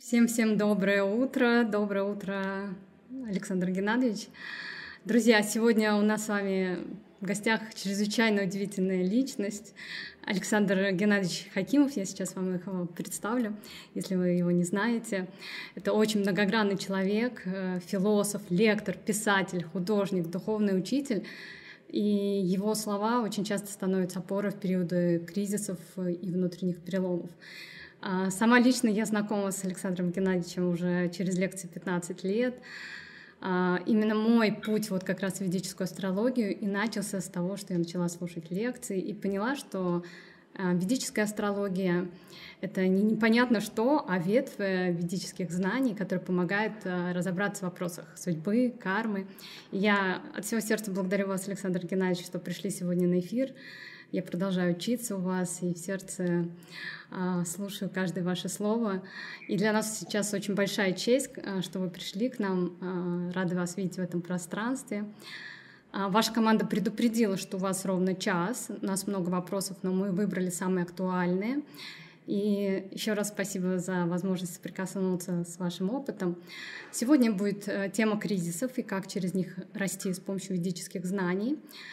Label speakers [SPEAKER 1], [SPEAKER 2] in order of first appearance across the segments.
[SPEAKER 1] Всем доброе утро, Александр Геннадьевич. Друзья, сегодня у нас с вами в гостях чрезвычайно удивительная личность Александр Геннадьевич Хакимов. Я сейчас вам его представлю, если вы его не знаете. Это очень многогранный человек, философ, лектор, писатель, художник, духовный учитель. И его слова очень часто становятся опорой в периоды кризисов и внутренних переломов. Сама лично я знакома с Александром Геннадьевичем уже через лекции 15 лет. Именно мой путь вот как раз в ведическую астрологию и начался с того, что я начала слушать лекции и поняла, что ведическая астрология — это не непонятно что, а ветвь ведических знаний, которая помогает разобраться в вопросах судьбы, кармы. И я от всего сердца благодарю вас, Александр Геннадьевич, что пришли сегодня на эфир. Я продолжаю учиться у вас и в сердце слушаю каждое ваше слово. И для нас сейчас очень большая честь, что вы пришли к нам. Рады вас видеть в этом пространстве. Ваша команда предупредила, что у вас ровно час. У нас много вопросов, но мы выбрали самые актуальные. И еще раз спасибо за возможность соприкоснуться с вашим опытом. Сегодня будет тема кризисов и как через них расти с помощью ведических знаний.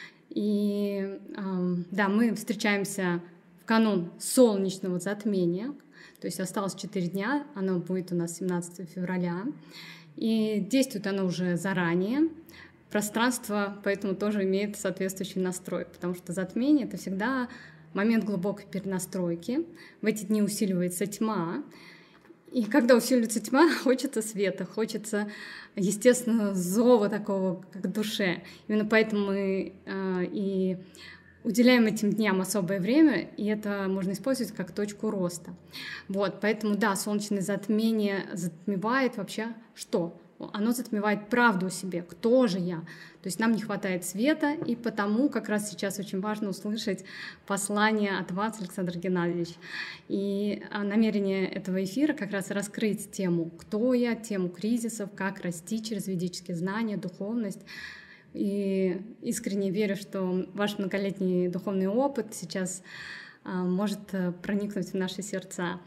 [SPEAKER 1] И да, мы встречаемся в канун солнечного затмения, то есть осталось 4 дня, оно будет у нас 17 февраля, и действует оно уже заранее. Пространство поэтому тоже имеет соответствующий настрой, потому что затмение — это всегда момент глубокой перенастройки. В эти дни усиливается тьма, и когда усиливается тьма, хочется света, хочется, естественно, зова такого, как душе. Именно поэтому мы и уделяем этим дням особое время, и это можно использовать как точку роста. Вот, поэтому, да, солнечное затмение затмевает вообще что? Оно затмевает правду о себе, кто же я. То есть нам не хватает света, и потому как раз сейчас очень важно услышать послание от вас, Александр Геннадьевич. И намерение этого эфира как раз раскрыть тему «Кто я?», тему кризисов, как расти через ведические знания, духовность. И искренне верю, что ваш многолетний духовный опыт сейчас может проникнуть в наши сердца.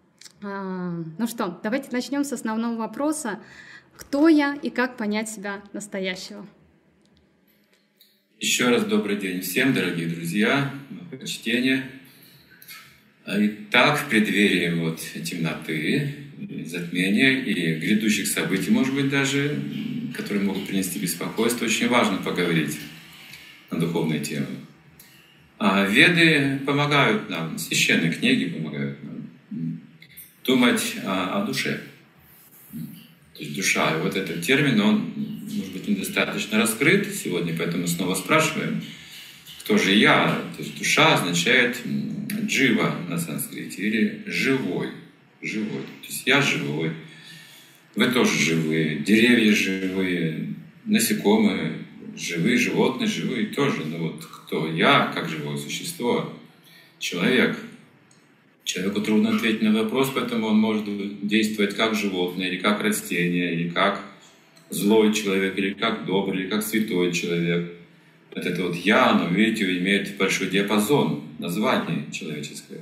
[SPEAKER 1] Ну что, давайте начнем с основного вопроса. Кто я и как понять себя настоящего?
[SPEAKER 2] Еще раз добрый день всем, дорогие друзья, почтение. Итак, в преддверии темноты, затмения и грядущих событий, может быть, даже, которые могут принести беспокойство, очень важно поговорить на духовные темы. Веды помогают нам, священные книги помогают нам думать о душе. То есть душа. И вот этот термин, он, может быть, недостаточно раскрыт сегодня, поэтому снова спрашиваем, кто же я? То есть душа означает джива на санскрите, или живой. Живой. То есть я живой, вы тоже живые, деревья живые, насекомые живые, животные живые тоже. Но вот кто я, как живое существо, человек? Человеку трудно ответить на вопрос, поэтому он может действовать как животное, или как растение, или как злой человек, или как добрый, или как святой человек. Вот это вот «я», оно, видите, имеет большой диапазон названия человеческое.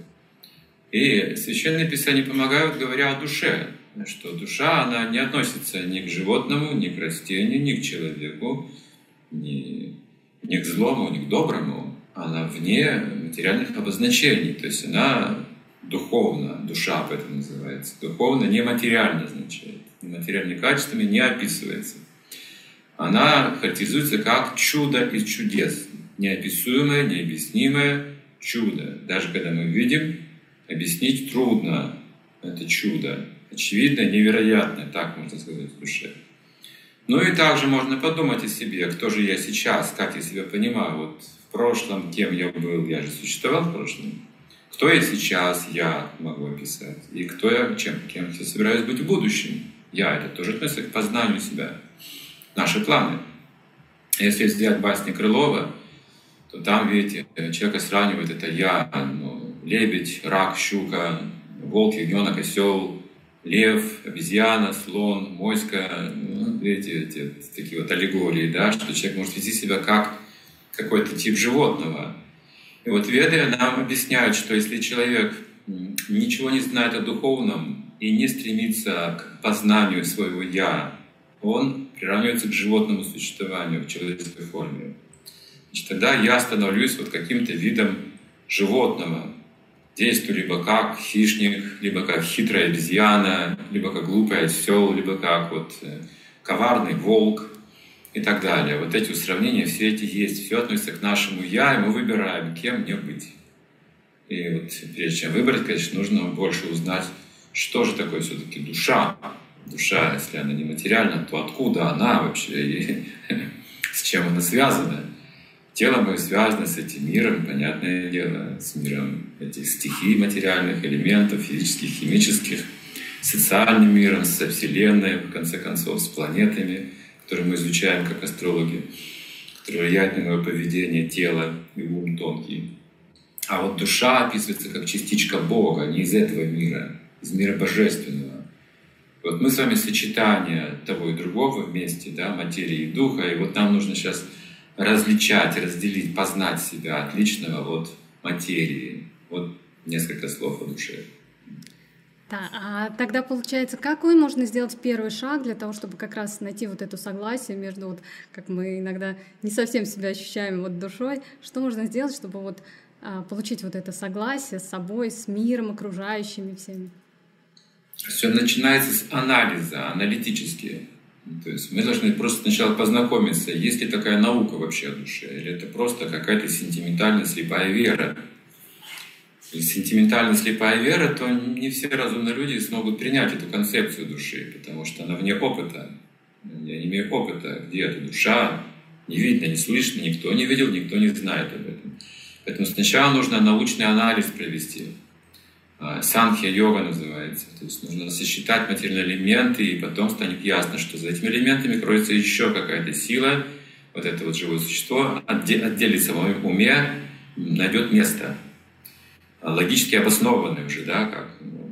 [SPEAKER 2] И священные писания помогают, говоря о душе, что душа, она не относится ни к животному, ни к растению, ни к человеку, ни к злому, ни к доброму. Она вне материальных обозначений, то есть она духовно, душа поэтому называется. Духовно нематериально означает. Нематериальными качествами не описывается. Она характеризуется как чудо из чудес. Неописуемое, необъяснимое чудо. Даже когда мы видим, объяснить трудно это чудо. Очевидно, невероятно, так можно сказать, в душе. Ну и также можно подумать о себе, кто же я сейчас, как я себя понимаю. Вот в прошлом, кем я был, я же существовал в прошлом. Кто я сейчас, я могу описать. И кто я, кем я собираюсь быть в будущем. Я — это тоже относится к познанию себя. Наши планы. Если взять басни Крылова, то там, видите, человека сравнивает это я, лебедь, рак, щука, волк, ягненок, осел, лев, обезьяна, слон, моська. Видите, эти такие вот аллегории, да, что человек может вести себя как какой-то тип животного. И вот веды нам объясняют, что если человек ничего не знает о духовном, и не стремится к познанию своего «я», он приравнивается к животному существованию в человеческой форме. Значит, тогда я становлюсь вот каким-то видом животного, действую либо как хищник, либо как хитрая обезьяна, либо как глупый осел, либо как вот коварный волк и так далее. Вот эти сравнения, все эти есть, все относится к нашему «я», и мы выбираем, кем мне быть. И вот прежде чем выбрать, конечно, нужно больше узнать, что же такое все-таки душа. Душа, если она нематериальна, то откуда она вообще и с чем она связана? Тело мое связано с этим миром, понятное дело, с миром этих стихий материальных, элементов, физических, химических, социальным миром, со Вселенной, в конце концов, с планетами, которые мы изучаем как астрологи, которые влияют на мое поведение, тело и ум тонкий. А вот душа описывается как частичка Бога, не из этого мира, из мира божественного. Вот мы с вами сочетание того и другого вместе, да, материи и духа, и вот нам нужно сейчас различать, разделить, познать себя от личного от материи. Вот несколько слов о душе.
[SPEAKER 1] Да, а тогда получается, какой можно сделать первый шаг для того, чтобы как раз найти вот это согласие между, вот, как мы иногда не совсем себя ощущаем вот душой, что можно сделать, чтобы вот получить вот это согласие с собой, с миром, окружающими всеми?
[SPEAKER 2] Все начинается с анализа, аналитически. То есть мы должны просто сначала познакомиться, есть ли такая наука вообще о душе, или это просто какая-то сентиментальная слепая вера. Если сентиментальная слепая вера, то не все разумные люди смогут принять эту концепцию души, потому что она вне опыта. Я не имею опыта, где эта душа, не видно, не слышно, никто не видел, никто не знает об этом. Поэтому сначала нужно научный анализ провести. Санхья-йога называется. То есть нужно сосчитать материальные элементы, и потом станет ясно, что за этими элементами кроется еще какая-то сила. Вот это вот живое существо отделится в моем уме, найдет место. Логически обоснованное уже, да, как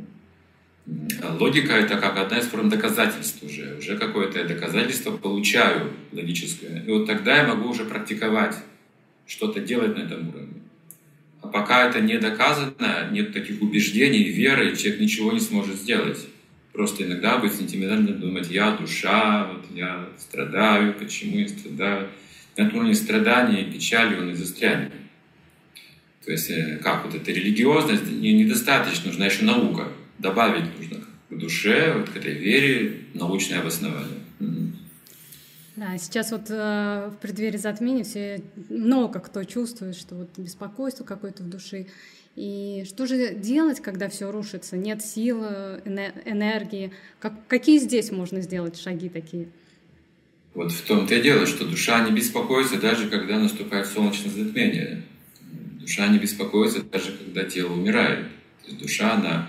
[SPEAKER 2] логика — это как одна из форм доказательств уже какое-то доказательство получаю логическое. И вот тогда я могу уже практиковать, что-то делать на этом уровне. А пока это не доказано, нет таких убеждений, веры, человек ничего не сможет сделать. Просто иногда будет сентиментально думать: я душа, вот я страдаю, почему я страдаю. На этом уровне страдания и печали он и застрянет. То есть как вот эта религиозность недостаточно, нужна еще наука. Добавить нужно к душе, вот к этой вере научное обоснование.
[SPEAKER 1] Да, сейчас вот в преддверии затмения все много кто чувствует, что вот беспокойство какое-то в душе. И что же делать, когда все рушится? Нет сил, энергии. Какие здесь можно сделать шаги такие?
[SPEAKER 2] Вот в том-то и дело, что душа не беспокоится даже когда наступает солнечное затмение. Душа не беспокоится даже когда тело умирает. То есть душа, она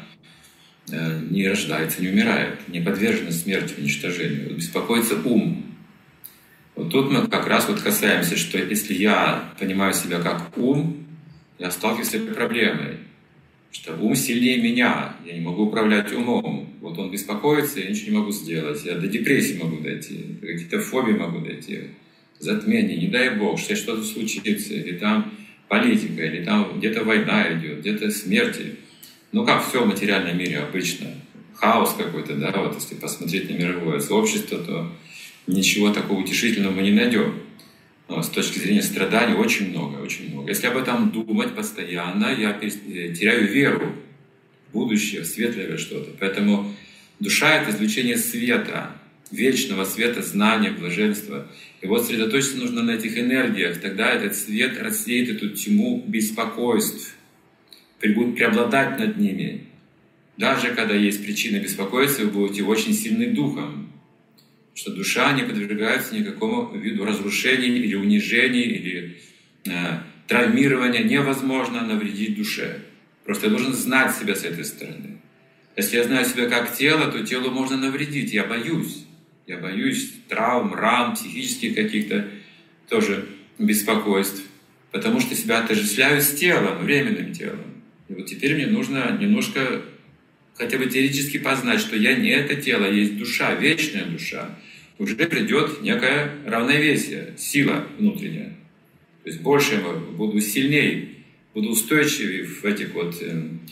[SPEAKER 2] не рождается, не умирает, не подвержена смерти, уничтожению. Вот беспокоится ум. Вот тут мы как раз вот касаемся, что если я понимаю себя как ум, я сталкиваюсь с этой проблемой, что ум сильнее меня, я не могу управлять умом. Вот он беспокоится, я ничего не могу сделать, я до депрессии могу дойти, до каких-то фобий могу дойти, затмение, не дай Бог, что что-то случится, или там политика, или там где-то война идет, где-то смерти. Ну как все в материальном мире обычно, хаос какой-то, да, вот если посмотреть на мировое сообщество, то ничего такого утешительного мы не найдем. Но с точки зрения страданий очень много, очень много. Если об этом думать постоянно, я теряю веру в будущее, в светлое что-то. Поэтому душа — это извлечение света, вечного света, знания, блаженства. И вот сосредоточиться нужно на этих энергиях. Тогда этот свет рассеет эту тьму беспокойств, будет преобладать над ними. Даже когда есть причина беспокоиться, вы будете очень сильны духом. Что душа не подвергается никакому виду разрушений или унижений, или травмирования. Невозможно навредить душе. Просто я должен знать себя с этой стороны. Если я знаю себя как тело, то телу можно навредить. Я боюсь. Я боюсь травм, ран, психических каких-то тоже беспокойств. Потому что себя отождествляю с телом, временным телом. И вот теперь мне нужно немножко хотя бы теоретически познать, что я не это тело, есть душа, вечная душа. Уже придет некое равновесие, сила внутренняя. То есть больше я буду сильнее, буду устойчивее в этих вот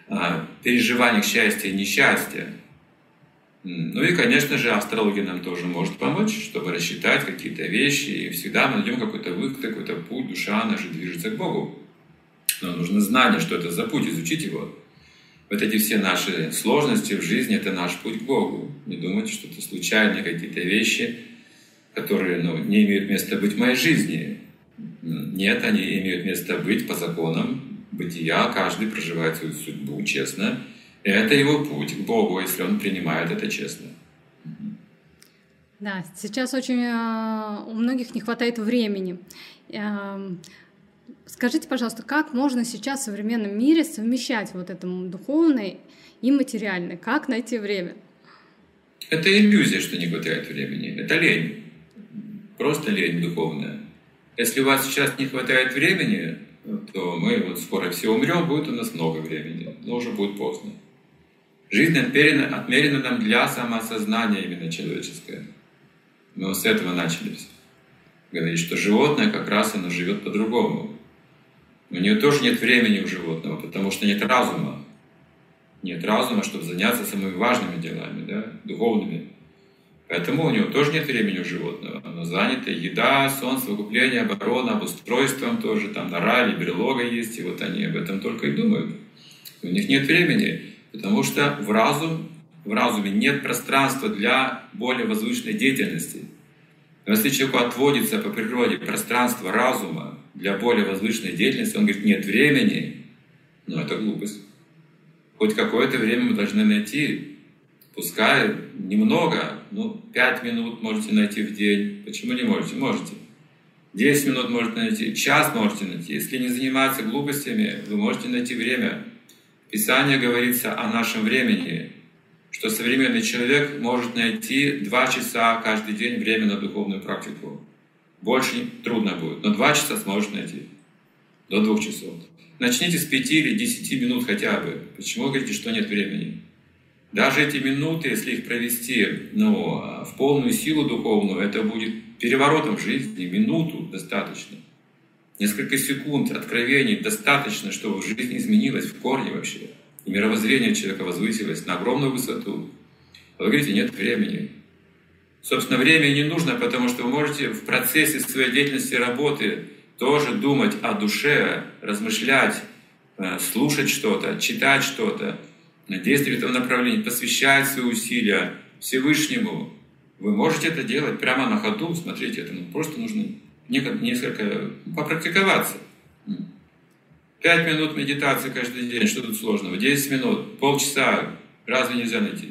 [SPEAKER 2] переживаниях счастья и несчастья. Ну и, конечно же, астрология нам тоже может помочь, чтобы рассчитать какие-то вещи, и всегда мы найдем какой-то выход, какой-то путь, душа наша движется к Богу. Но нужно знание, что это за путь, изучить его. Вот эти все наши сложности в жизни — это наш путь к Богу. Не думайте, что это случайные какие-то вещи, которые не имеют места быть в моей жизни. Нет, они имеют место быть по законам бытия. Каждый проживает свою судьбу честно. И это его путь к Богу, если он принимает это честно.
[SPEAKER 1] Да, сейчас очень у многих не хватает времени. Скажите, пожалуйста, как можно сейчас в современном мире совмещать вот это духовное и материальное? Как найти время?
[SPEAKER 2] Это иллюзия, что не хватает времени. Это лень. Просто лень духовная. Если у вас сейчас не хватает времени, то мы вот скоро все умрем, будет у нас много времени, но уже будет поздно. Жизнь отмерена нам для самоосознания именно человеческое. Мы с этого начали говорить, что животное как раз оно живет по-другому. У нее тоже нет времени у животного, потому что нет разума. Нет разума, чтобы заняться самыми важными делами, да, духовными. Поэтому у него тоже нет времени у животного. Оно занято еда, сон, совокупление, оборона, обустройством тоже. Там нора или берлога есть, и вот они об этом только и думают. У них нет времени, потому что в разуме нет пространства для более возвышенной деятельности. Но если человеку отводится по природе пространство разума для более возвышенной деятельности, он говорит, нет времени, это глупость. Хоть какое-то время мы должны найти, пускай немного, 5 минут можете найти в день. Почему не можете? Можете. 10 минут можете найти, час можете найти. Если не заниматься глупостями, вы можете найти время. В Писании говорится о нашем времени, что современный человек может найти 2 часа каждый день время на духовную практику. Больше трудно будет, но 2 часа сможет найти. До 2 часов. Начните с 5 или 10 минут хотя бы. Почему вы говорите, что нет времени? Даже эти минуты, если их провести в полную силу духовную, это будет переворотом в жизни. Минуту достаточно. Несколько секунд откровений достаточно, чтобы жизнь изменилась в корне вообще. И мировоззрение человека возвысилось на огромную высоту. А вы говорите, нет времени. Собственно, время не нужно, потому что вы можете в процессе своей деятельности, работы тоже думать о душе, размышлять, слушать что-то, читать что-то, действовать в этом направлении, посвящать свои усилия Всевышнему. Вы можете это делать прямо на ходу, смотрите, это просто нужно несколько попрактиковаться. 5 минут медитации каждый день, что тут сложного? 10 минут, полчаса, разве нельзя найти?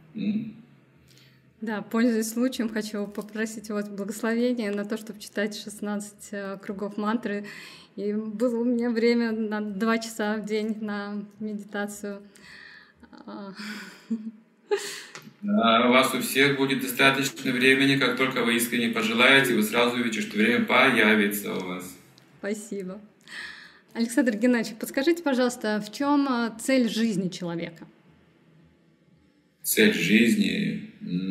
[SPEAKER 1] Да, пользуясь случаем, хочу попросить вас благословения на то, чтобы читать 16 кругов мантры. И было у меня время на 2 часа в день на медитацию.
[SPEAKER 2] Да, у вас у всех будет достаточно времени, как только вы искренне пожелаете, вы сразу увидите, что время появится у вас.
[SPEAKER 1] Спасибо. Александр Геннадьевич, подскажите, пожалуйста, в чем цель жизни человека?
[SPEAKER 2] Цель жизни?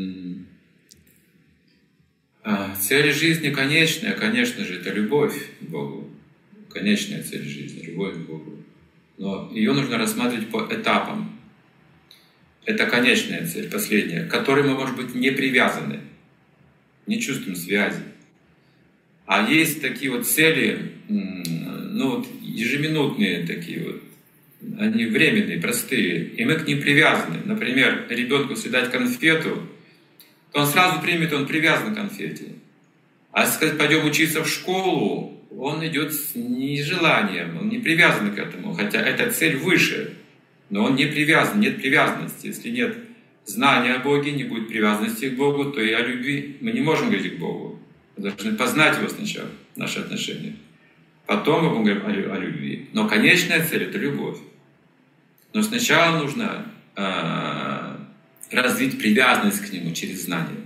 [SPEAKER 2] Цель жизни конечная, конечно же, это любовь к Богу. Конечная цель жизни, любовь к Богу. Но ее нужно рассматривать по этапам. Это конечная цель, последняя, к которой мы, может быть, не привязаны, не чувствуем связи. А есть такие вот цели, ежеминутные такие вот, они временные, простые, и мы к ним привязаны. Например, ребенку если дать конфету, то он сразу примет, он привязан к конфете. А если сказать, пойдем учиться в школу, он идет с нежеланием, он не привязан к этому, хотя эта цель выше, но он не привязан, нет привязанности. Если нет знания о Боге, не будет привязанности к Богу, то и о любви мы не можем говорить к Богу. Мы должны познать Его сначала, наши отношения. Потом мы будем говорить о любви. Но конечная цель — это любовь. Но сначала нужно развить привязанность к Нему через знание.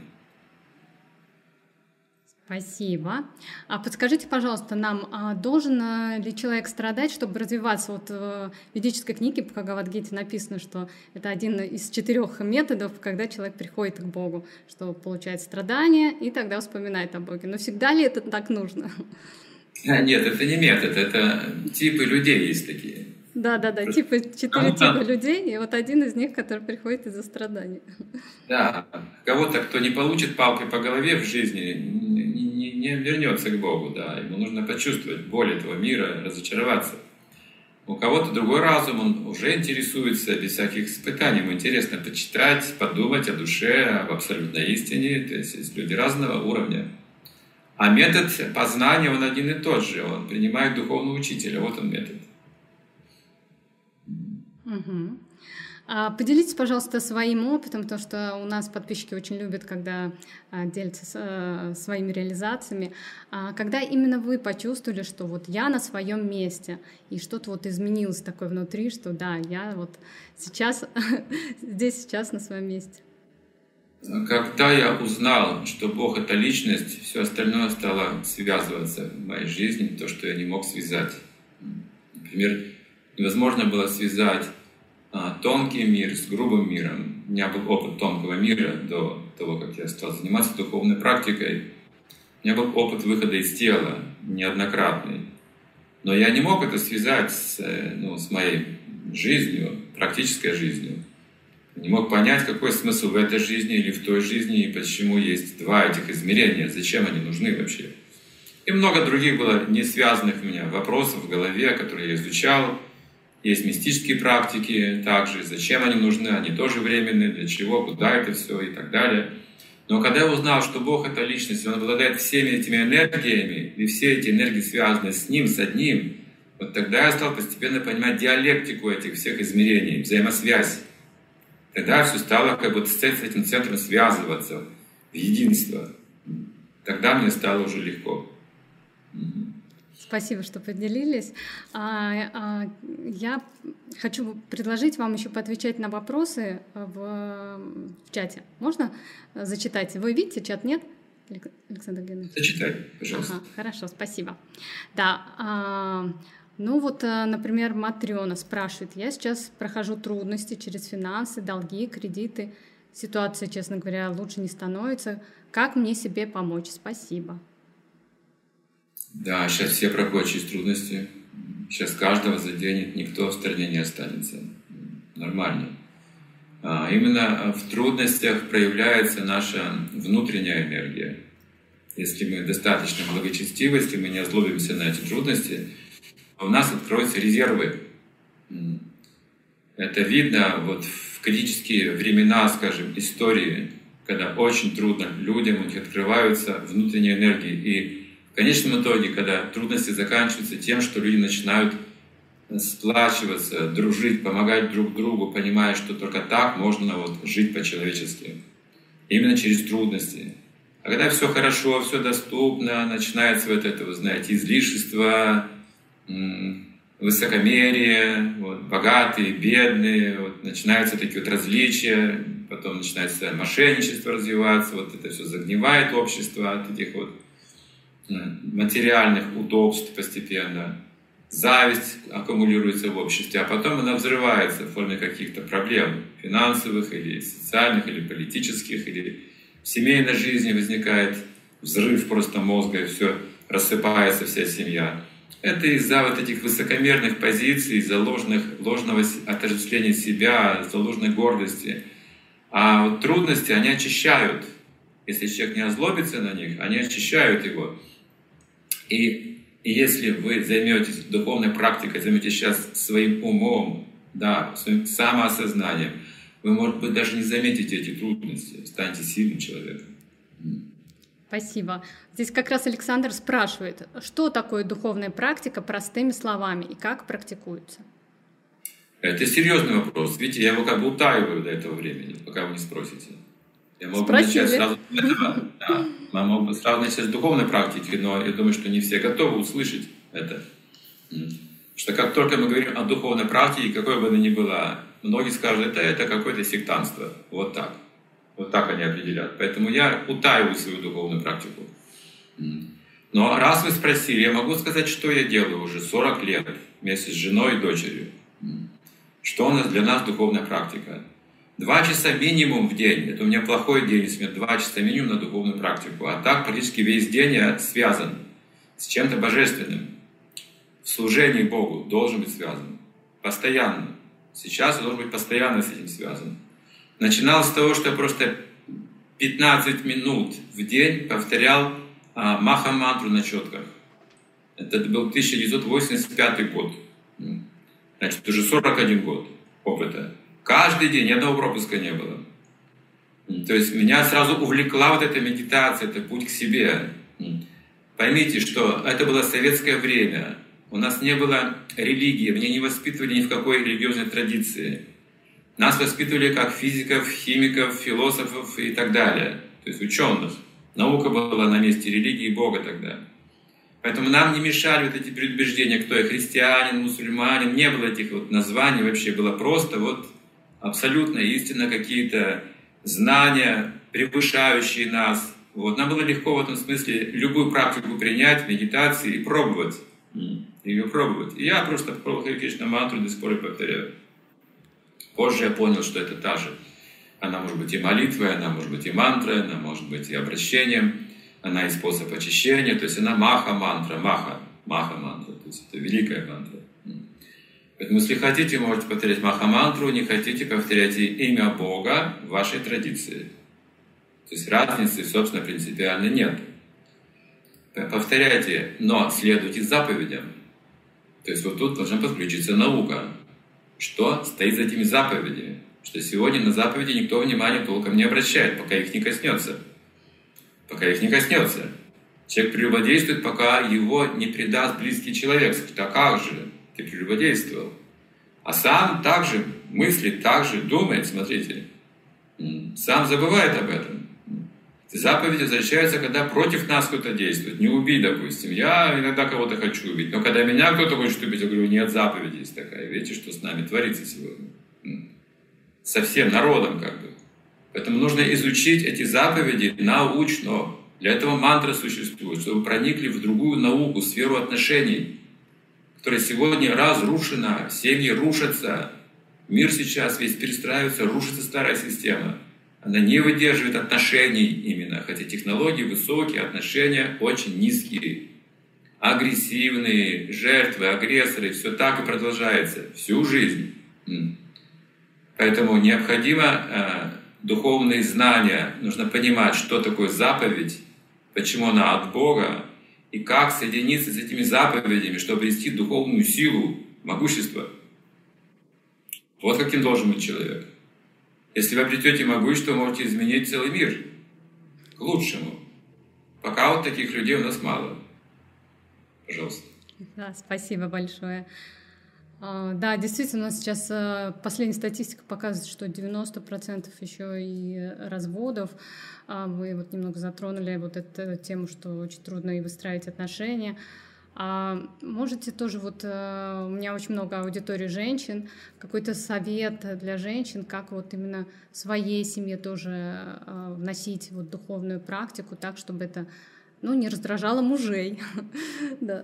[SPEAKER 1] Спасибо. А подскажите, пожалуйста, нам, должен ли человек страдать, чтобы развиваться? Вот в ведической книге по Бхагавад-гите написано, что это один из 4 методов, когда человек приходит к Богу, что получает страдания и тогда вспоминает о Боге. Но всегда ли это так нужно?
[SPEAKER 2] Нет, это не метод, это типы людей есть такие.
[SPEAKER 1] Да, типа 4 типа людей, и вот один из них, который приходит из-за страданий.
[SPEAKER 2] Да, кого-то, кто не получит палкой по голове в жизни, не вернется к Богу, да, ему нужно почувствовать боль этого мира, разочароваться. У кого-то другой разум, он уже интересуется без всяких испытаний, ему интересно почитать, подумать о душе, об абсолютной истине, то есть люди разного уровня. А метод познания, он один и тот же, он принимает духовного учителя, вот он метод.
[SPEAKER 1] Угу. Поделитесь, пожалуйста, своим опытом, потому что у нас подписчики очень любят, когда делятся своими реализациями. Когда именно вы почувствовали, что вот я на своем месте, и что-то вот изменилось такое внутри, что да, я вот сейчас, здесь сейчас на своем месте?
[SPEAKER 2] Когда я узнал, что Бог — это личность, все остальное стало связываться в моей жизни, то, что я не мог связать. Например, невозможно было связать тонкий мир с грубым миром. У меня был опыт тонкого мира до того, как я стал заниматься духовной практикой. У меня был опыт выхода из тела неоднократный. Но я не мог это связать с моей жизнью, практической жизнью. Не мог понять, какой смысл в этой жизни или в той жизни, и почему есть два этих измерения, зачем они нужны вообще. И много других было не связанных у меня вопросов в голове, которые я изучал. Есть мистические практики также, зачем они нужны, они тоже временные, для чего, куда это все и так далее. Но когда я узнал, что Бог — это личность, Он обладает всеми этими энергиями, и все эти энергии связаны с Ним, с одним, вот тогда я стал постепенно понимать диалектику этих всех измерений, взаимосвязь. Тогда все стало как бы с этим центром связываться в единство. Тогда мне стало уже легко.
[SPEAKER 1] Спасибо, что поделились. Я хочу предложить вам еще поотвечать на вопросы в чате. Можно зачитать? Вы видите чат, нет, Александр Геннадьевич?
[SPEAKER 2] Зачитай, пожалуйста.
[SPEAKER 1] Ага, хорошо, спасибо. Да, например, Матрёна спрашивает: я сейчас прохожу трудности через финансы, долги, кредиты. Ситуация, честно говоря, лучше не становится. Как мне себе помочь? Спасибо.
[SPEAKER 2] Да, сейчас все проходят через трудности. Сейчас каждого заденет, никто в стороне не останется. Нормально. Именно в трудностях проявляется наша внутренняя энергия. Если мы достаточно благочестивы, если мы не озлобимся на эти трудности, у нас откроются резервы. Это видно вот в критические времена, скажем, истории, когда очень трудно людям, у них открываются внутренние энергии. И в конечном итоге, когда трудности заканчиваются тем, что люди начинают сплачиваться, дружить, помогать друг другу, понимая, что только так можно жить по-человечески. Именно через трудности. А когда все хорошо, все доступно, начинается вы знаете, излишество, высокомерие, богатые, бедные, начинаются такие различия, потом начинается мошенничество развиваться, это все загнивает общество от этих материальных удобств постепенно. Зависть аккумулируется в обществе, а потом она взрывается в форме каких-то проблем финансовых или социальных, или политических, или в семейной жизни возникает взрыв просто мозга, и все рассыпается, вся семья. Это из-за этих высокомерных позиций, из-за ложного отождествления себя, из-за ложной гордости. А трудности, они очищают. Если человек не озлобится на них, они очищают его. И если вы займетесь духовной практикой, займетесь сейчас своим умом, своим самоосознанием, вы, может быть, даже не заметите эти трудности, станете сильным человеком.
[SPEAKER 1] Спасибо. Здесь как раз Александр спрашивает, что такое духовная практика простыми словами и как практикуется?
[SPEAKER 2] Это серьезный вопрос. Видите, я его как бы утаиваю до этого времени, пока вы не спросите. Я мог бы начать сразу с этого. Я мог бы сразу начать с духовной практики, но я думаю, что не все готовы услышать это. Потому что как только мы говорим о духовной практике, какой бы она ни была, многие скажут, это какое-то сектантство. Вот так. Вот так они определяют. Поэтому я утаиваю свою духовную практику. Но раз вы спросили, я могу сказать, что я делаю уже 40 лет вместе с женой и дочерью. Что у нас для нас духовная практика? 2 часа минимум в день. Это у меня плохой день, если у меня 2 часа минимум на духовную практику. А так практически весь день я связан с чем-то божественным. В служении Богу должен быть связан. постоянно. Сейчас я должен быть постоянно с этим связан. Начинал с того, что я просто 15 минут в день повторял маха-мантру на четках. Это был 1985 год. Значит, уже 41 год опыта. Каждый день, ни одного пропуска не было. То есть меня сразу увлекла вот эта медитация, это путь к себе. Поймите, что это было советское время. У нас не было религии, меня не воспитывали ни в какой религиозной традиции. Нас воспитывали как физиков, химиков, философов и так далее. То есть ученых. Наука была на месте религии и Бога тогда. Поэтому нам не мешали вот эти предубеждения, кто я, христианин, мусульманин. Не было этих вот названий вообще. Было просто вот абсолютно истинно какие-то знания, превышающие нас. Вот. Нам было легко в этом смысле любую практику принять, медитации и пробовать. Ее пробовать. И я просто попробовал Харе Кришна мантру, до сих пор и повторяю. Позже я понял, что это та же. Она может быть и молитвой, она может быть и мантрой, она может быть и обращением, она и способ очищения, то есть она маха-мантра, маха-мантра, то есть это великая мантра. Поэтому, если хотите, можете повторять маха-мантру, не хотите, повторяйте имя Бога в вашей традиции. То есть разницы, собственно, принципиально нет. Повторяйте, но следуйте заповедям. То есть вот тут должна подключиться наука. Что стоит за этими заповедями? Что сегодня на заповеди никто внимания толком не обращает, пока их не коснется. Пока их не коснется. Человек прелюбодействует, пока его не предаст близкий человек. Скажет, а как же? Ты прелюбодействовал. А сам также мыслит, также думает, смотрите. Сам забывает об этом. Заповеди возвращаются, когда против нас кто-то действует. Не убей, допустим. Я иногда кого-то хочу убить. Но когда меня кто-то хочет убить, я говорю, нет, заповеди есть такая. Видите, что с нами творится сегодня? Со всем народом как бы. Поэтому нужно изучить эти заповеди научно. Для этого мантра существует, чтобы проникли в другую науку, сферу отношений, которая сегодня разрушена, семьи рушатся, мир сейчас весь перестраивается, рушится старая система. Она не выдерживает отношений именно, хотя технологии высокие, отношения очень низкие, агрессивные, жертвы, агрессоры, все так и продолжается всю жизнь. Поэтому необходимо духовные знания, нужно понимать, что такое заповедь, почему она от Бога, и как соединиться с этими заповедями, чтобы обрести духовную силу, могущество. Вот каким должен быть человек. Если вы обретете могущество, можете изменить целый мир к лучшему. Пока вот таких людей у нас мало. Пожалуйста.
[SPEAKER 1] Да, спасибо большое. Да, действительно, у нас сейчас последняя статистика показывает, что 90% еще и разводов. Вы вот немного затронули вот эту тему, что очень трудно и выстраивать отношения. Можете тоже, вот у меня очень много аудитории женщин, какой-то совет для женщин, как вот именно в своей семье тоже вносить вот духовную практику так, чтобы это, не раздражало мужей. Да.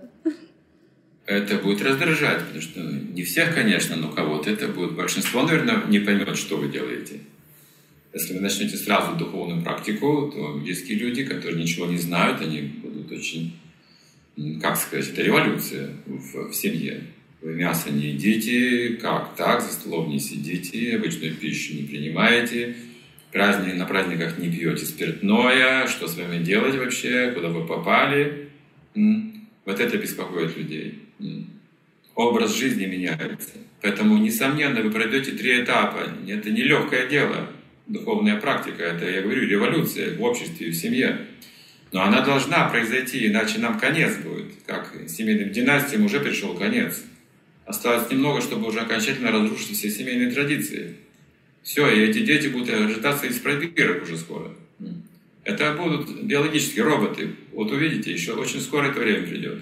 [SPEAKER 2] Это будет раздражать, потому что не всех, конечно, но кого-то это будет. Большинство, наверное, не поймет, что вы делаете. Если вы начнете сразу духовную практику, то близкие люди, которые ничего не знают, они будут очень, как сказать, это революция в семье. Вы мясо не едите, как так, за столом не сидите, обычную пищу не принимаете, на праздниках не пьете спиртное, что с вами делать вообще, куда вы попали. Вот это беспокоит людей. Образ жизни меняется. Поэтому, несомненно, вы пройдете 3 этапа. Это не легкое дело. Духовная практика — это, я говорю, революция в обществе и в семье. Но она должна произойти, иначе нам конец будет. Как семейным династиям уже пришел конец. Осталось немного, чтобы уже окончательно разрушить все семейные традиции. Все, и эти дети будут рождаться из пробирок уже скоро. Это будут биологические роботы. Вот увидите, еще очень скоро это время придет.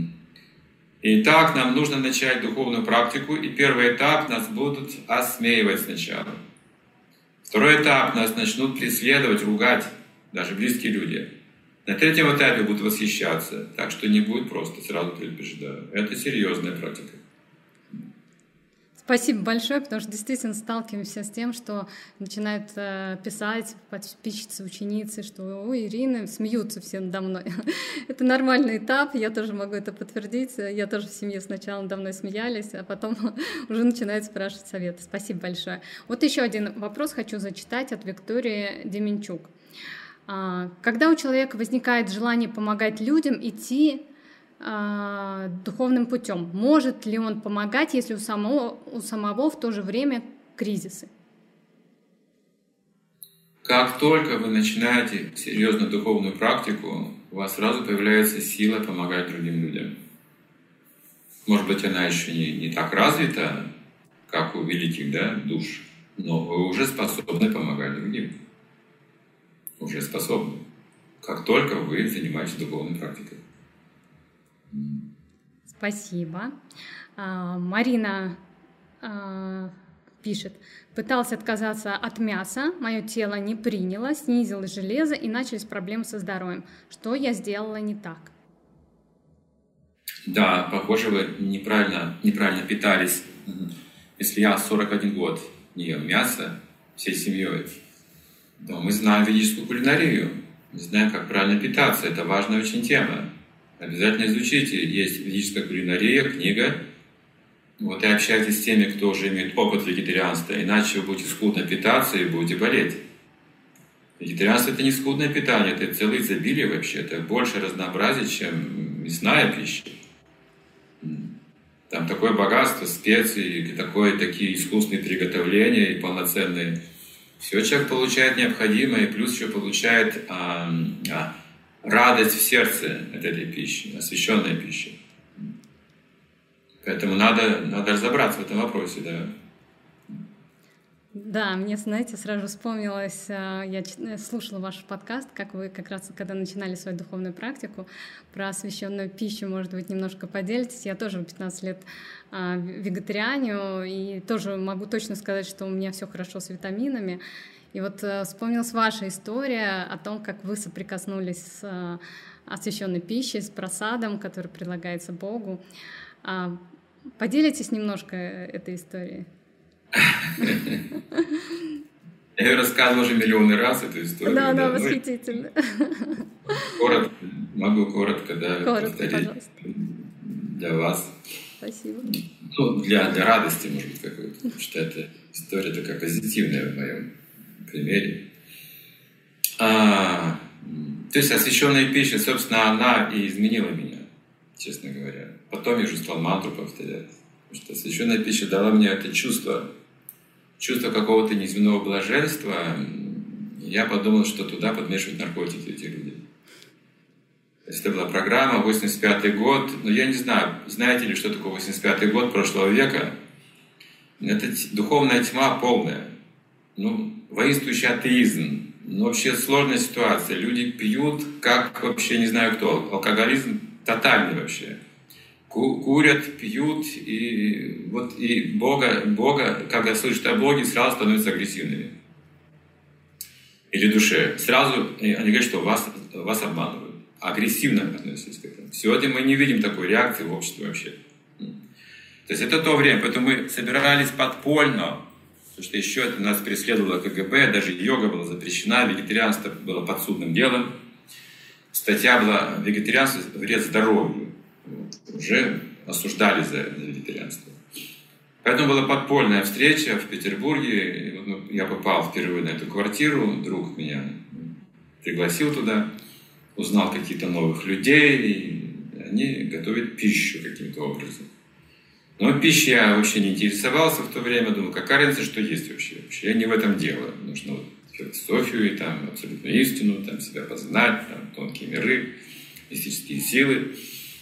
[SPEAKER 2] Итак, нам нужно начать духовную практику, и первый этап нас будут осмеивать сначала. Второй этап нас начнут преследовать, ругать, даже близкие люди. На 3-м этапе будут восхищаться, так что не будет просто, сразу предупреждаю. Это серьезная практика.
[SPEAKER 1] Спасибо большое, потому что действительно сталкиваемся с тем, что начинают писать подписчицы, ученицы, что «Ой, Ирина», смеются все надо мной. Это нормальный этап, я тоже могу это подтвердить. Я тоже в семье сначала надо мной смеялись, а потом уже начинают спрашивать советы. Спасибо большое. Вот еще один вопрос хочу зачитать от Виктории Деменчук. Когда у человека возникает желание помогать людям, идти духовным путем, может ли он помогать, если у самого в то же время кризисы?
[SPEAKER 2] Как только вы начинаете серьезную духовную практику, у вас сразу появляется сила помогать другим людям. Может быть, она еще не так развита, как у великих, да, душ, но вы уже способны помогать другим. Уже способны. Как только вы занимаетесь духовной практикой.
[SPEAKER 1] Спасибо. Марина пишет. Пытался отказаться от мяса, мое тело не приняло, снизилось железо и начались проблемы со здоровьем. Что я сделала не так?
[SPEAKER 2] Да, похоже, вы неправильно питались. Если я 41 год не ел мясо всей семьей, то мы знаем ведическую кулинарию, мы знаем, как правильно питаться. Это важная очень тема. Обязательно изучите. Есть ведическая кулинария, книга. Вот и общайтесь с теми, кто уже имеет опыт вегетарианства, иначе вы будете скудно питаться и будете болеть. Вегетарианство — это не скудное питание, это целое изобилие вообще, это больше разнообразия, чем мясная пища. Там такое богатство специй, такие искусственные приготовления и полноценные. Все человек получает необходимое, и плюс еще получает радость в сердце от этой пищи, освященная пища. Поэтому надо разобраться в этом вопросе, да.
[SPEAKER 1] Да, мне, знаете, сразу вспомнилось, я слушала ваш подкаст, как вы как раз, когда начинали свою духовную практику, про освященную пищу, может быть, немножко поделитесь. Я тоже 15 лет вегетарианю, и тоже могу точно сказать, что у меня все хорошо с витаминами. И вот вспомнилась ваша история о том, как вы соприкоснулись с освященной пищей, с просадом, который предлагается Богу. Поделитесь немножко этой историей.
[SPEAKER 2] Я ее рассказывал уже миллионы раз, эту историю.
[SPEAKER 1] Да, восхитительно.
[SPEAKER 2] Могу коротко повторить,
[SPEAKER 1] пожалуйста.
[SPEAKER 2] Для вас.
[SPEAKER 1] Спасибо.
[SPEAKER 2] Для радости, может быть, какой-то. Потому что эта история такая позитивная в моем примере. То есть освященная пища, собственно, она и изменила меня, честно говоря. Потом я уже стал мантру повторять. Потому что освященная пища дала мне это чувство какого-то неземного блаженства. Я подумал, что туда подмешивают наркотики эти люди. То есть это была программа, 85-й год. Но я не знаю, знаете ли, что такое 85-й год прошлого века? Это духовная тьма полная. Воинствующий атеизм. Вообще сложная ситуация. Люди пьют, как вообще не знаю кто. Алкоголизм тотальный вообще. Курят, пьют, и Бога, когда слышат о Боге, сразу становятся агрессивными. Или душе. Сразу они говорят, что вас обманывают. Агрессивно относятся к этому. Сегодня мы не видим такой реакции в обществе вообще. То есть это то время, поэтому мы собирались подпольно, потому что еще это нас преследовало КГБ, даже йога была запрещена, вегетарианство было подсудным делом. Статья была «Вегетарианство – вред здоровью». Уже осуждали за вегетарианство. Поэтому была подпольная встреча в Петербурге. Я попал впервые на эту квартиру, друг меня пригласил туда, узнал каких-то новых людей, и они готовят пищу каким-то образом. Но пищей я вообще не интересовался в то время, думал, какая разница, что есть вообще. Я не в этом дело. Нужно философию, и там абсолютную истину, там себя познать, там тонкие миры, мистические силы.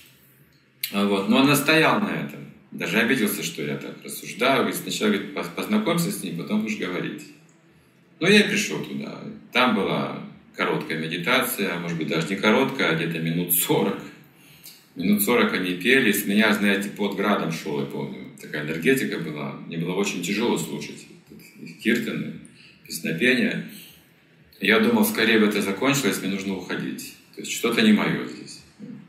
[SPEAKER 2] Но он настоял на этом. Даже обиделся, что я так рассуждаю. Говорит, сначала говорит, познакомься с ним, потом будешь говорить. Я пришел туда. Там была короткая медитация, может быть, даже не короткая, а где-то минут 40. Минут 40 они пели. С меня, знаете, под градом шел, я помню. Такая энергетика была. Мне было очень тяжело слушать. Киртаны, песнопения. Я думал, скорее бы это закончилось, мне нужно уходить. То есть что-то не мое здесь.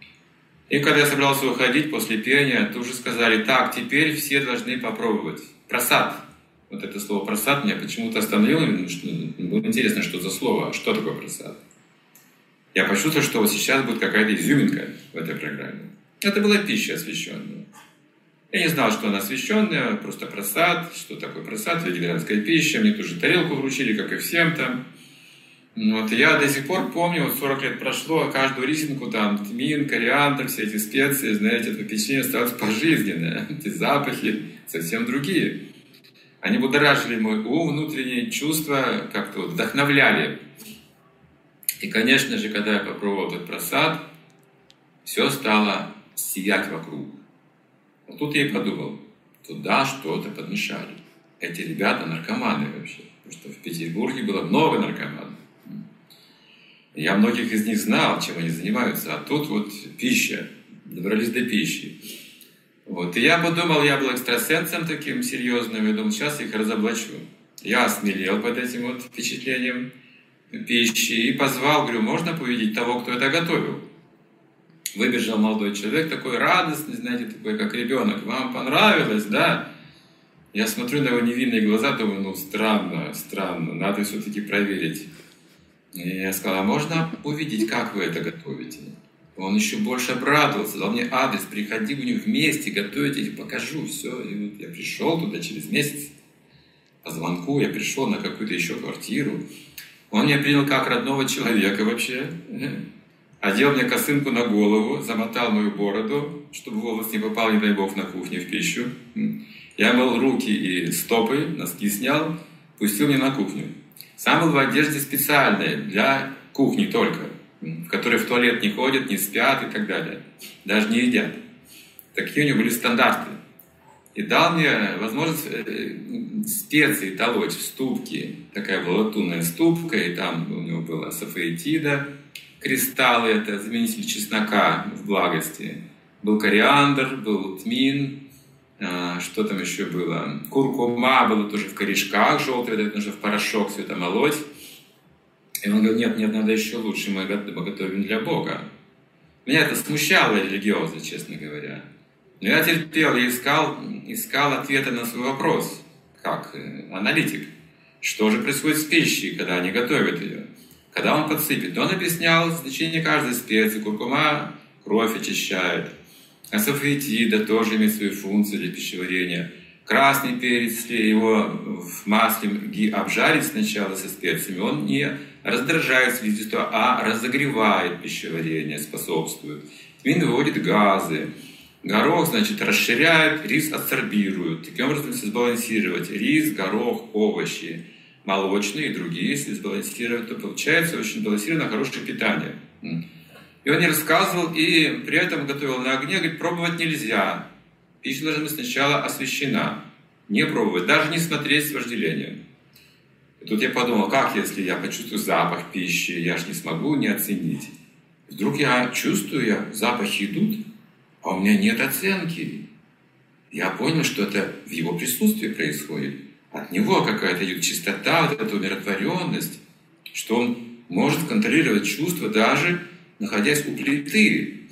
[SPEAKER 2] И когда я собрался уходить после пения, тут же сказали, так, теперь все должны попробовать. просад. Вот это слово «просад» меня почему-то остановило. Было интересно, что за слово, что такое просад. Я почувствовал, что вот сейчас будет какая-то изюминка в этой программе. Это была пища освященная. Я не знал, что она освященная, просто просад. Что такое просад? Вегетарианская пища. Мне тоже тарелку вручили, как и всем там. Вот, я до сих пор помню, вот 40 лет прошло, каждую рисинку, там, тмин, кориандр, все эти специи, знаете, это печенье осталось пожизненное. Эти запахи совсем другие. Они будоражили мой ум, внутренние чувства, как-то вот вдохновляли. И, конечно же, когда я попробовал этот просад, все стало сиять вокруг. Вот тут я и подумал, туда что-то подмешали. Эти ребята наркоманы вообще. Потому что в Петербурге было много наркоманов. Я многих из них знал, чем они занимаются. А тут вот пища. Добрались до пищи. Вот. И я подумал, я был экстрасенсом таким серьезным. Я думал, сейчас их разоблачу. Я осмелел под этим вот впечатлением пищи. И позвал, говорю, можно увидеть того, кто это готовил? Выбежал молодой человек, такой радостный, знаете, такой, как ребенок. Вам понравилось, да? Я смотрю на его невинные глаза, думаю, ну, странно, надо все-таки проверить. И я сказал, а можно увидеть, как вы это готовите? Он еще больше обрадовался, дал мне адрес, приходи, будем вместе готовить, я покажу, все. И вот я пришел туда через месяц, по звонку я пришел на какую-то еще квартиру. Он меня принял как родного человека вообще. Одел мне косынку на голову, замотал мою бороду, чтобы волос не попал, не дай бог, на кухне в пищу. Я мыл руки и стопы, носки снял, пустил меня на кухню. Сам был в одежде специальной, для кухни только, в которой в туалет не ходят, не спят и так далее. Даже не едят. Такие у него были стандарты. И дал мне возможность специи толочь в ступке. Такая была латунная ступка, и там у него была сафаэтида, кристаллы, это заменитель чеснока в благости. Был кориандр, был тмин, что там еще было? Куркума было тоже в корешках желтые, это нужно в порошок все это молоть. И он говорит, нет, надо еще лучше, мы готовим для Бога. Меня это смущало религиозно, честно говоря. Но я терпел, я искал ответы на свой вопрос, как аналитик. Что же происходит с пищей, когда они готовят ее? Когда он подсыпет? Он объяснял значение каждой специи. Куркума кровь очищает. Асафоэтида тоже имеет свои функции для пищеварения. Красный перец, если его в масле обжарить сначала со специями, он не раздражает слизистую, а разогревает пищеварение, способствует. Тмин выводит газы. Горох, значит, расширяет, рис адсорбирует. Таким образом, если сбалансировать рис, горох, овощи, молочные и другие, если сбалансировать, то получается очень сбалансированное, хорошее питание. И он мне рассказывал, и при этом готовил на огне, говорит, пробовать нельзя. Пища должна быть сначала освящена. Не пробовать, даже не смотреть с вожделением. И тут я подумал, как если я почувствую запах пищи, я же не смогу не оценить. Вдруг я чувствую, запахи идут, а у меня нет оценки. Я понял, что это в его присутствии происходит. От него какая-то идет чистота, вот эта умиротворенность, что он может контролировать чувства даже находясь у плиты.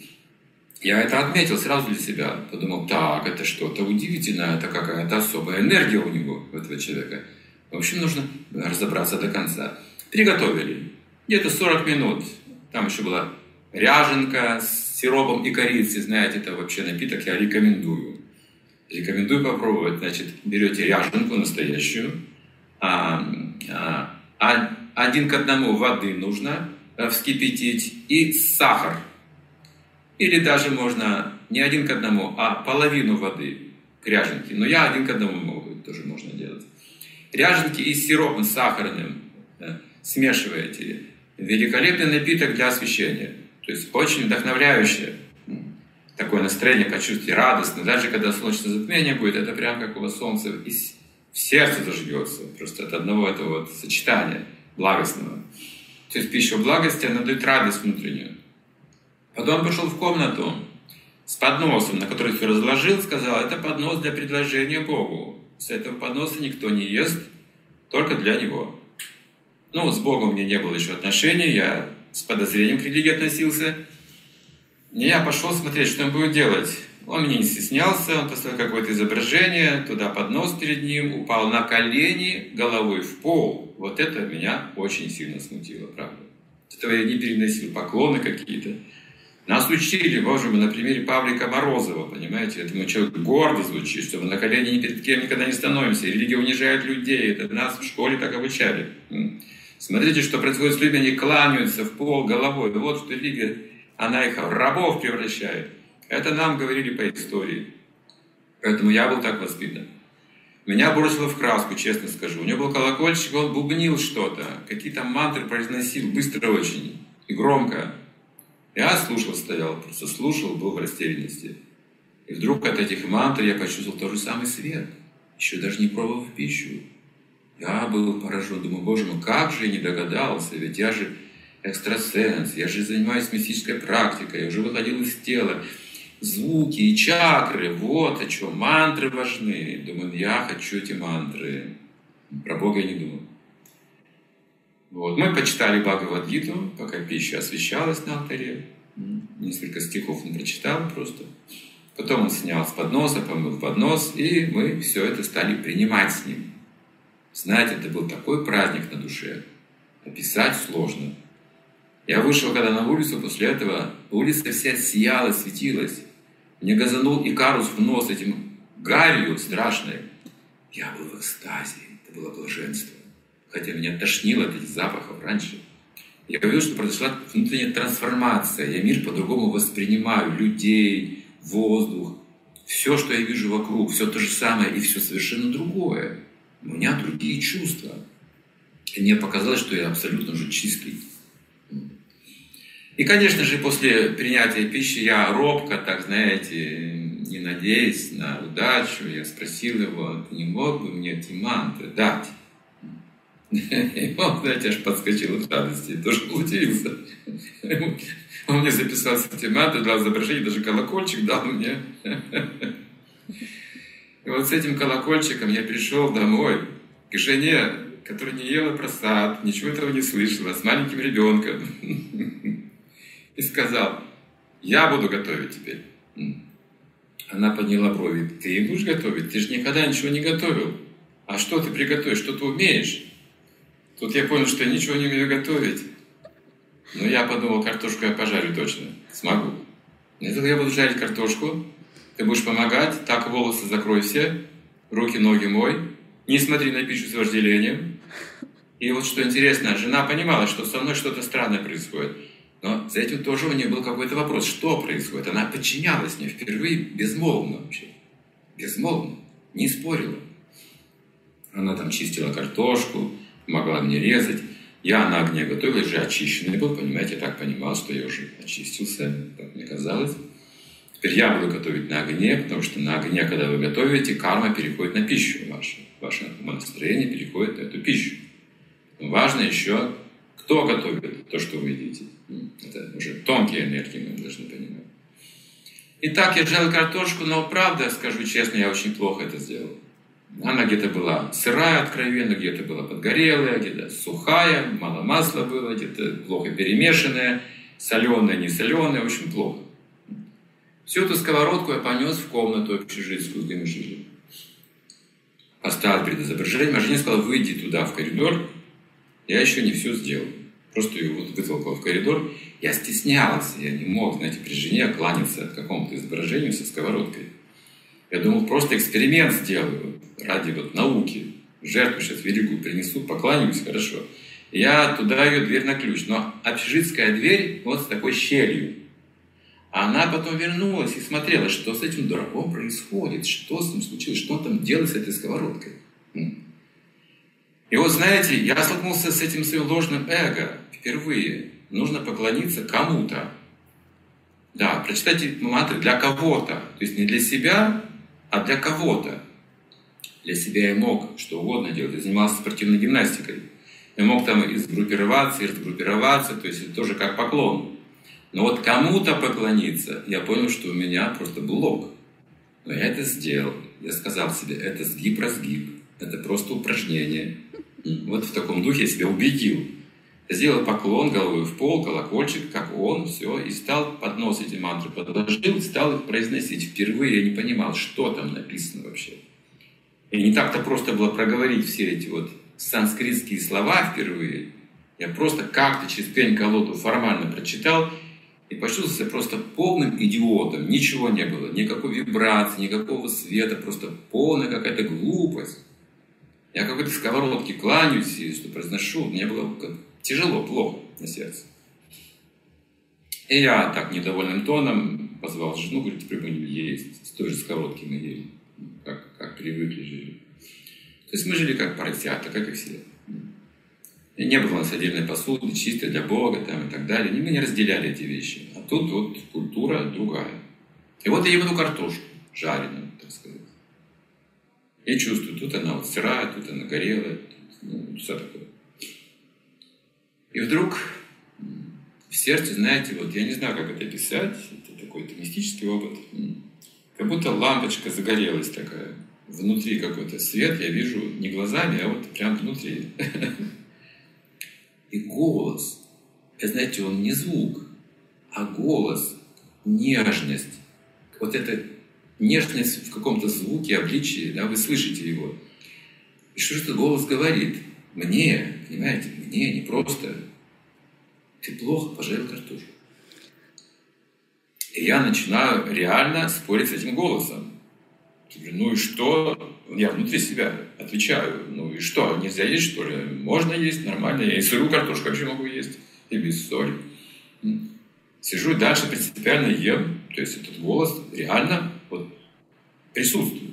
[SPEAKER 2] Я это отметил сразу для себя. Подумал, так, это что-то удивительное, это какая-то особая энергия у него, у этого человека. В общем, нужно разобраться до конца. Приготовили. Где-то 40 минут. Там еще была ряженка с сиропом и корицей. Знаете, это вообще напиток я рекомендую. Рекомендую попробовать. Значит, берете ряженку настоящую. 1 к 1 воды нужно вскипятить и сахар. Или даже можно не 1 к 1, а половину воды к ряженке. Но я 1 к 1 могу, тоже можно делать. Ряженки и с сиропом сахарным смешиваете. Великолепный напиток для освящения. То есть очень вдохновляющее. Такое настроение почувствуйте, радостно. Даже когда солнечное затмение будет, это прям как у вас солнце в сердце зажгется. Просто от одного этого вот сочетания благостного. То есть пища благости, она дает радость внутреннюю. Потом пошел в комнату с подносом, на который все разложил, сказал, это поднос для предложения Богу. С этого подноса никто не ест, только для него. Ну, с Богом у меня не было еще отношений, я с подозрением к религии относился. И я пошел смотреть, что он будет делать. Он меня не стеснялся, он поставил какое-то изображение, туда поднос перед ним, упал на колени, головой в пол. Вот это меня очень сильно смутило, правда. Этого я не переносил, поклоны какие-то. Нас учили, боже мой, на примере Павлика Морозова, понимаете, этому человек гордо звучит, что мы на колени ни перед кем никогда не становимся, религия унижает людей, это нас в школе так обучали. Смотрите, что происходит с людьми, они кланяются в пол головой. Вот что религия, она их в рабов превращает. Это нам говорили по истории. Поэтому я был так воспитан. Меня бросило в краску, честно скажу. У него был колокольчик, он бубнил что-то, какие-то мантры произносил, быстро очень и громко. Я слушал, стоял, просто слушал, был в растерянности. И вдруг от этих мантр я почувствовал тот же самый свет, еще даже не пробовав пищу. Я был поражен, думаю, боже мой, как же я не догадался, ведь я же экстрасенс, я же занимаюсь мистической практикой, я уже выходил из тела. Звуки и чакры, вот о чем, мантры важны. Думаю, я хочу эти мантры. Про Бога я не думал. Вот. Мы почитали Бхагавад-гиту, пока пища освещалась на алтаре. Несколько стихов он прочитал просто. Потом он снял с подноса, помыл поднос, и мы все это стали принимать с ним. Знаете, это был такой праздник на душе. Описать сложно. Я вышел когда на улицу, после этого улица вся сияла, светилась. Мне газанул Икарус в нос этим гарью страшной. Я был в экстазе, это было блаженство. Хотя меня тошнило от этих запахов раньше. Я увидел, что произошла внутренняя трансформация. Я мир по-другому воспринимаю, людей, воздух. Все, что я вижу вокруг, все то же самое и все совершенно другое. У меня другие чувства. И мне показалось, что я абсолютно уже чистый. И, конечно же, после принятия пищи я робко, так знаете, не надеясь на удачу, я спросил его, ты не мог бы мне эти мантры дать? И он, знаете, аж подскочил от радости, тоже удивился. Он мне записал эти мантры, дал изображение, даже колокольчик дал мне. И вот с этим колокольчиком я пришел домой к жене, которая не ела просад, ничего этого не слышала, с маленьким ребенком. И сказал, я буду готовить теперь. Она подняла брови, ты будешь готовить? Ты же никогда ничего не готовил. А что ты приготовишь? Что ты умеешь? Тут я понял, что я ничего не умею готовить. Но я подумал, картошку я пожарю точно. Смогу. Если я буду жарить картошку, ты будешь помогать, так волосы закрой все, руки, ноги мой, не смотри на пищу с вожделением. И вот что интересно, жена понимала, что со мной что-то странное происходит. Но за этим тоже у нее был какой-то вопрос, что происходит. Она подчинялась мне впервые безмолвно вообще. Безмолвно. Не спорила. Она там чистила картошку, помогла мне резать. Я на огне готовил, я же очищенный был, понимаете, я так понимал, что я уже очистился, как мне казалось. Теперь я буду готовить на огне, потому что на огне, когда вы готовите, карма переходит на пищу вашу. Ваше настроение переходит на эту пищу. Но важно еще, кто готовит то, что вы едите. Это уже тонкие энергии, мы должны понимать. Итак, я жарил картошку, но правда, скажу честно, я очень плохо это сделал. Она где-то была сырая откровенно, где-то была подгорелая, где-то сухая, мало масла было, где-то плохо перемешанная, соленая, не соленая, в общем, плохо. Всю эту сковородку я понес в комнату общежитскую, где мы жили. Поставил перед изображением, а жене сказала, выйди туда, в коридор. Я еще не все сделал. Просто ее вот вытолкал в коридор. Я стеснялся, я не мог, знаете, при жене кланяться к какому-то изображению со сковородкой. Я думал, просто эксперимент сделаю ради вот науки. Жертву сейчас великую принесу, покланяюсь, хорошо. Я туда ее дверь на ключ. Но общежитская дверь вот с такой щелью. А она потом вернулась и смотрела, что с этим дураком происходит, что с ним случилось, что он там делает с этой сковородкой. И вот, знаете, я столкнулся с этим своим ложным эго впервые. Нужно поклониться кому-то. Да, прочитайте мантры для кого-то. То есть не для себя, а для кого-то. Для себя я мог что угодно делать. Я занимался спортивной гимнастикой. Я мог там и сгруппироваться, и разгруппироваться. То есть это тоже как поклон. Но вот кому-то поклониться, я понял, что у меня просто блок. Но я это сделал. Я сказал себе, это сгиб-разгиб. Это просто упражнение. Вот в таком духе я себя убедил. сделал поклон головой в пол, колокольчик, как он, все, и стал под нос эти мантры подложил, стал их произносить. Впервые я не понимал, что там написано вообще. И не так-то просто было проговорить все эти вот санскритские слова впервые. Я просто как-то через пень-колоду формально прочитал и почувствовал себя просто полным идиотом. Ничего не было, никакой вибрации, никакого света, просто полная какая-то глупость. Я какой-то сковородке кланяюсь и что произношу, мне было тяжело, плохо на сердце. И я так недовольным тоном позвал жену, говорю, теперь будем есть. С той же сковородки мы ели, как привыкли жили. То есть мы жили как поросята, как и все. И не было у нас отдельной посуды, чистой для Бога там, и так далее. И мы не разделяли эти вещи. А тут вот культура другая. И вот я ем эту картошку жареную, так сказать. Я чувствую, тут она вот сырая, тут она горелая, тут, все такое. И вдруг в сердце, знаете, вот я не знаю, как это описать, это такой-то мистический опыт. Как будто лампочка загорелась такая. Внутри какой-то свет, я вижу не глазами, а вот прям внутри. И голос, знаете, он не звук, а голос, нежность. Вот эта нежность в каком-то звуке, обличии, да, вы слышите его. И что же этот голос говорит? Мне, понимаете, мне не просто. Ты плохо пожарил картошку. И я начинаю реально спорить с этим голосом. Я говорю, ну и что? Я внутри себя отвечаю, ну и что, нельзя есть, что ли? Можно есть, нормально. Я и сырую картошку вообще могу есть, и без соли. Сижу и дальше принципиально ем. То есть этот голос реально вот присутствует.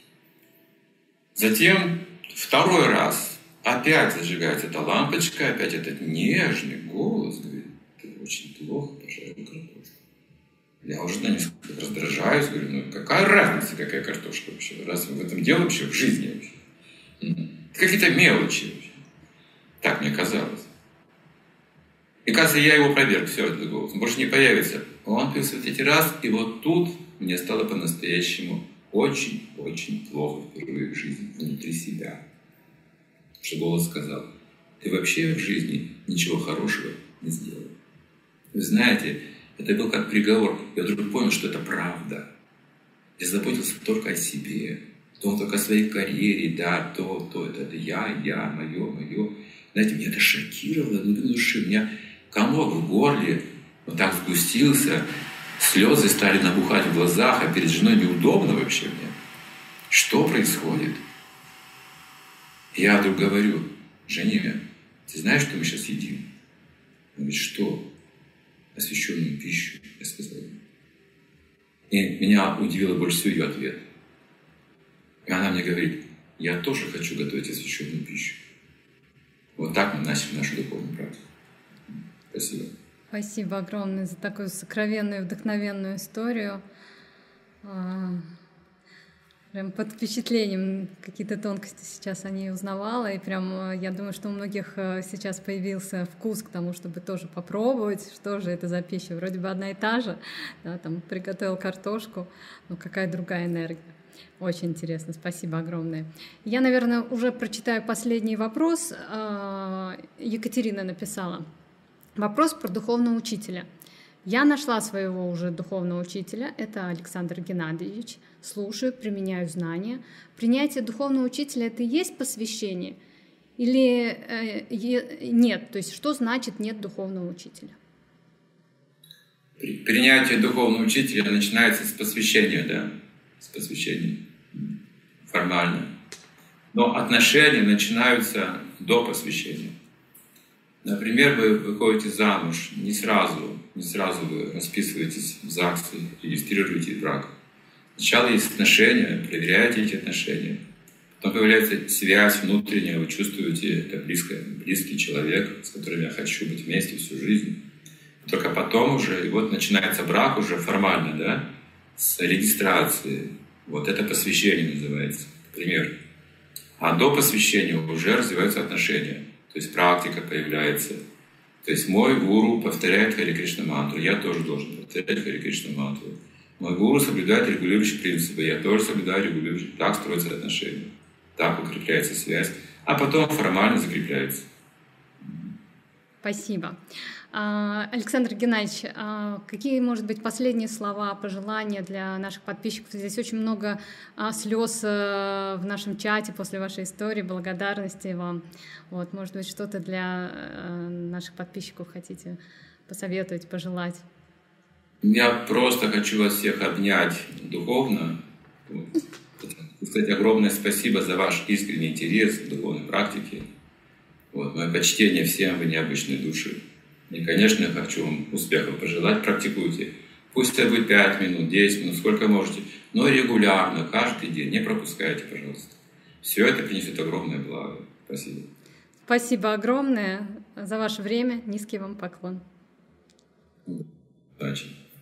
[SPEAKER 2] Затем второй раз опять зажигается эта лампочка, опять этот нежный голос говорит, ты очень плохо пожарил картошку. Я уже на несколько раздражаюсь, говорю, ну какая разница, какая картошка вообще? Раз мы в этом делаем вообще в жизни вообще. Какие-то мелочи вообще. Так мне казалось. И кажется, я его проверг, все, этот голос. Он больше не появится. Он появился в третий раз, и вот тут мне стало по-настоящему очень-очень плохо впервые в жизни, внутри себя. Что голос сказал, ты вообще в жизни ничего хорошего не сделал. Вы знаете, это был как приговор. Я вдруг понял, что это правда. Я заботился только о себе. Только о своей карьере, да, это я, мое. Знаете, меня это шокировало, глубину души. У меня комок в горле вот так сгустился, слезы стали набухать в глазах, а перед женой неудобно вообще мне. Что происходит? Я вдруг говорю, Женя, ты знаешь, что мы сейчас едим? Он говорит, что? Освященную пищу, я сказал. И меня удивило больше всего ее ответ. И она мне говорит, я тоже хочу готовить освященную пищу. Вот так мы начали нашу духовную практику. Спасибо.
[SPEAKER 1] Спасибо огромное за такую сокровенную, вдохновенную историю. Прям под впечатлением какие-то тонкости сейчас о ней узнавала, и прям я думаю, что у многих сейчас появился вкус к тому, чтобы тоже попробовать, что же это за пища. Вроде бы одна и та же, да, там приготовил картошку, но какая другая энергия. Очень интересно, спасибо огромное. Я, наверное, уже прочитаю последний вопрос. Екатерина написала. Вопрос про духовного учителя. Я нашла своего уже духовного учителя, это Александр Геннадьевич. Слушаю, применяю знания. Принятие духовного учителя — это и есть посвящение? Или нет? То есть что значит нет духовного учителя?
[SPEAKER 2] Принятие духовного учителя начинается с посвящения, да? С посвящения. Формально. Но отношения начинаются до посвящения. Например, вы выходите замуж, не сразу вы расписываетесь в ЗАГСе, регистрируете брак. Сначала есть отношения, проверяете эти отношения. Потом появляется связь внутренняя, вы чувствуете, это близкий человек, с которым я хочу быть вместе всю жизнь. Только потом уже, и вот начинается брак уже формально, да, с регистрации. Вот это посвящение называется, например. А до посвящения уже развиваются отношения. То есть практика появляется. То есть мой гуру повторяет Харе Кришна мантру, я тоже должен повторять Харе Кришна мантру. Мой гуру соблюдает регулирующие принципы, я тоже соблюдаю регулирующие. Так строятся отношения, так укрепляется связь, а потом формально закрепляется.
[SPEAKER 1] Спасибо. Александр Геннадьевич, какие, может быть, последние слова, пожелания для наших подписчиков? Здесь очень много слез в нашем чате после вашей истории, благодарности вам. Вот, может быть, что-то для наших подписчиков хотите посоветовать, пожелать?
[SPEAKER 2] Я просто хочу вас всех обнять духовно. Кстати, огромное спасибо за ваш искренний интерес к духовной практике. Вот, мое почтение всем, вы необычные души. И, конечно, я хочу вам успехов пожелать, практикуйте. Пусть это будет 5 минут, 10 минут, сколько можете, но регулярно, каждый день, не пропускайте, пожалуйста. Все это принесет огромное благо. Спасибо.
[SPEAKER 1] Спасибо огромное за ваше время. Низкий вам поклон.
[SPEAKER 2] Удачи.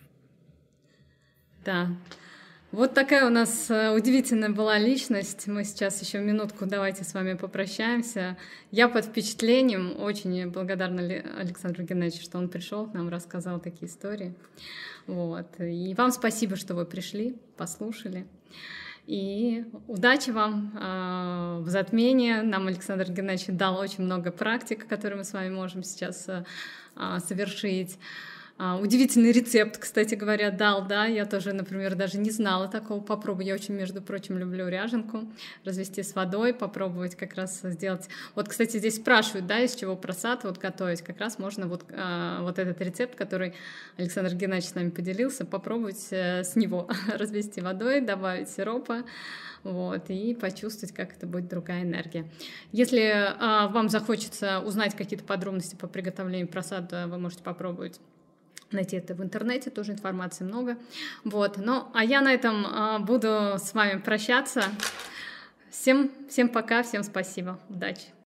[SPEAKER 1] Да. Вот такая у нас удивительная была личность. Мы сейчас еще минутку давайте с вами попрощаемся. Я под впечатлением, очень благодарна Александру Геннадьевичу, что он пришел к нам, рассказал такие истории. Вот. И вам спасибо, что вы пришли, послушали. И удачи вам в затмении. Нам Александр Геннадьевич дал очень много практик, которые мы с вами можем сейчас совершить. Удивительный рецепт, кстати говоря, дал, да, я тоже, например, даже не знала такого, попробую, я очень, между прочим, люблю ряженку, развести с водой, попробовать как раз сделать, вот, кстати, здесь спрашивают, да, из чего просад вот готовить, как раз можно вот этот рецепт, который Александр Геннадьевич с нами поделился, попробовать с него развести водой, добавить сиропа, вот, и почувствовать, как это будет другая энергия. Если вам захочется узнать какие-то подробности по приготовлению просада, вы можете попробовать найти это в интернете, тоже информации много. Вот. Ну, а я на этом буду с вами прощаться. Всем пока, всем спасибо, удачи.